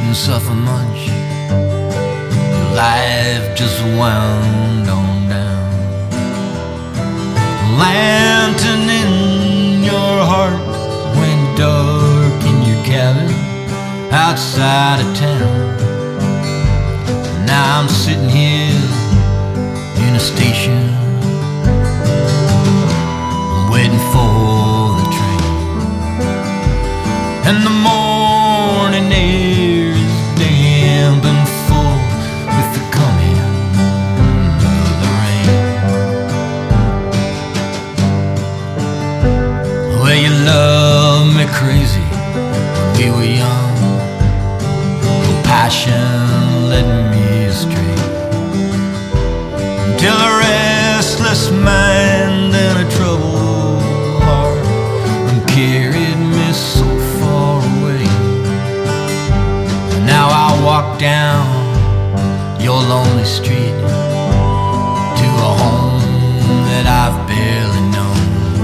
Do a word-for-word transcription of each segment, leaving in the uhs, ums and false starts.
suffer much. Your life just wound on down. Lantern in your heart went dark in your cabin outside of town. Now I'm sitting here in a station, waiting for the train, and the morning air is damp and full with the coming of the rain. Well, you love me crazy when we were young. Your passion led me astray, till a restless mind and a troubled heart carried me so far away. Now I walk down your lonely street to a home that I've barely known,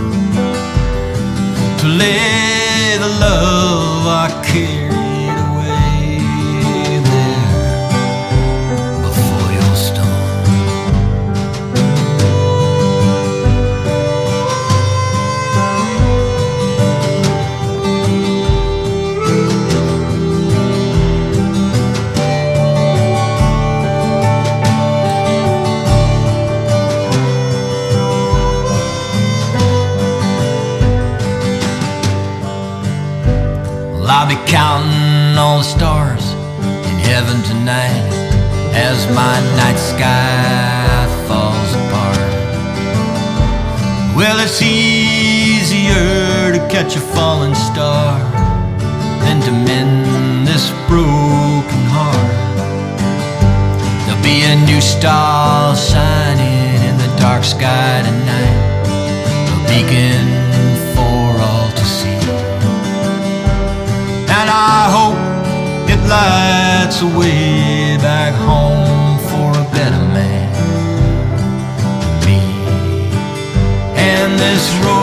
to lay the love I carried away there before your storm. I'll be counting all the stars in heaven tonight as my night sky falls apart. Well, it's easier to catch a falling star than to mend this broken heart. There'll be a new star shining in the dark sky tonight, a beacon for all to see. And I hope it lights a way back home for a better man than me. And this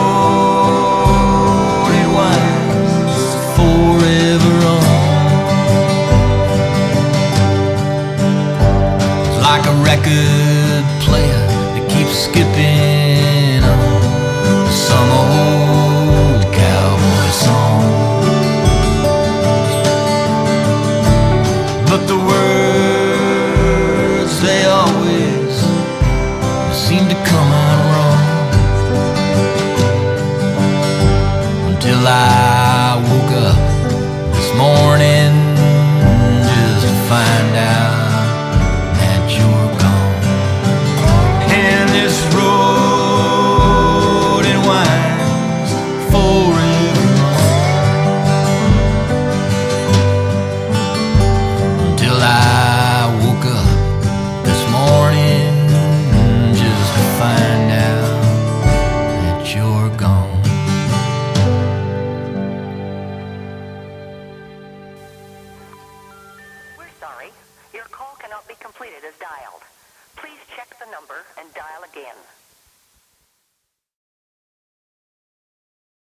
road, it winds forever on. It's like a record player that keeps skipping on some old cowboy song. But the words, they always seem to come out wrong, until I woke up this morning just to find out that you're gone. And this road, it winds forever on, till I woke up this morning just to find out that you're gone. We're sorry. Your call cannot be completed as dialed. Please check the number and dial again.